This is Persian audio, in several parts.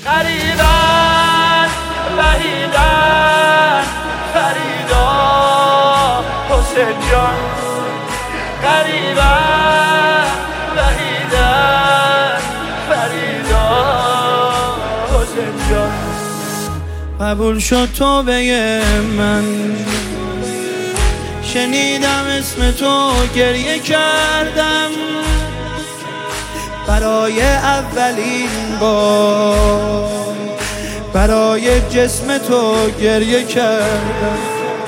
غریبن وحیدن فریدا حسین جان غریبن وحیدن فریدا حسین جان قبول شد توبه من شنیدم اسم تو گریه کردم برای اولین بار برای جسم تو گریه کردم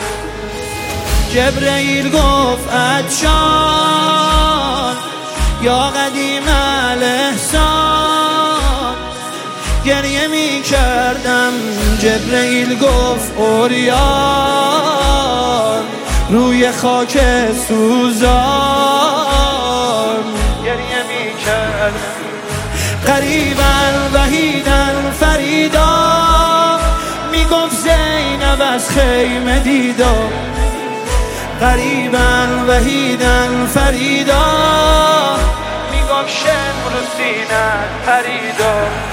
جبرئیل گفت عطشان یا قدیم الاحسان گریه می کردم جبرئیل گفت عریان روی خاک سوزان گریه می کردم غریبن وحیدن فریدا میگفت زینب از خیمه دیدا غریبن وحیدن فریدا میگفت شمر سینت پریدا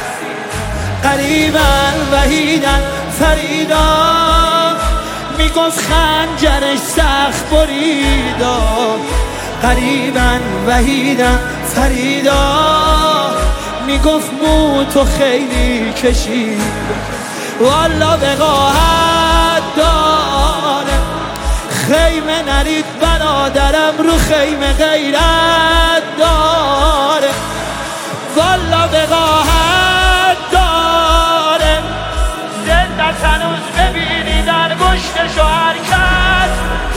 غریبن وحیدن فریدا میگفت خنجرش سخت بریدا غریبن وحیدن فریدا میگفت مو تو خیلی کشید والا وقاحت داره خیمه نرید برادرم رو خیمه غیرت داره والا وقاحت داره زندت هنوز ببینی در گشتشو حرکت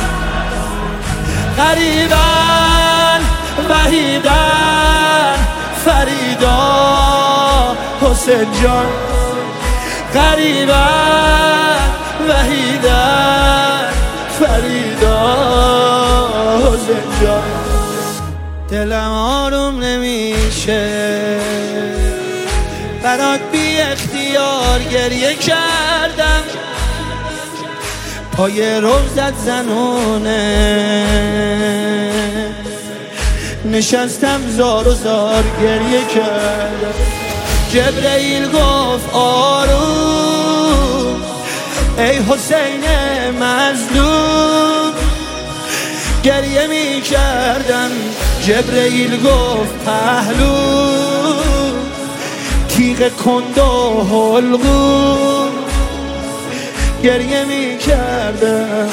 غریبن وحیدن فریدا حسین جان غریبن وحیدن فریدا حسین جان دلم آروم نمیشه برات بی اختیار گریه کردم پای روزت زنونه نشستم زار و زار گریه کردم جبرئیل گفت آروم ای حسین مظلوم گریه می کردم جبرئیل گفت پهلو تیغ کند و حلقوم گریه می کردم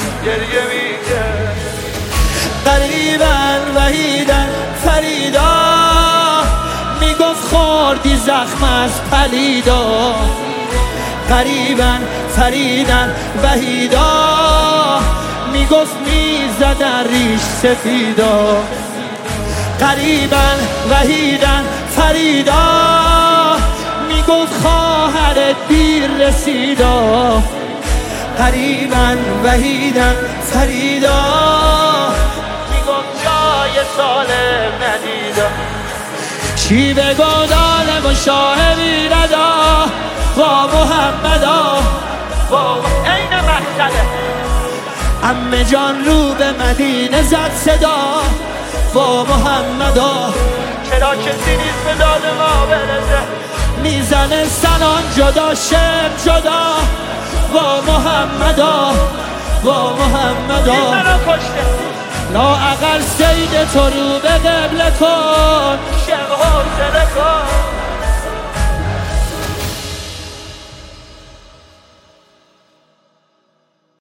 غریبن وحیدن فریدا میگفت خوردی زخم از پلیدا غریبن فریدن وحیدا میگفت میزدن ریش سفیدا غریبن وحیدن فریدا میگفت خواهرت دیر رسیدا غریبن وحیدن فریدا میگفت جای سالم ندیدا چی بگو دالم و شاه بیردا با محمدا عین مقتله عمه جان رو به مدینه زد صدا با محمدا چرا کسی نیست به داد ما برسه میزنه سنان جدا شم جدا با محمدا با محمدا منو کشته لا اقل سید تو رو به قبله کن شم حوصله کن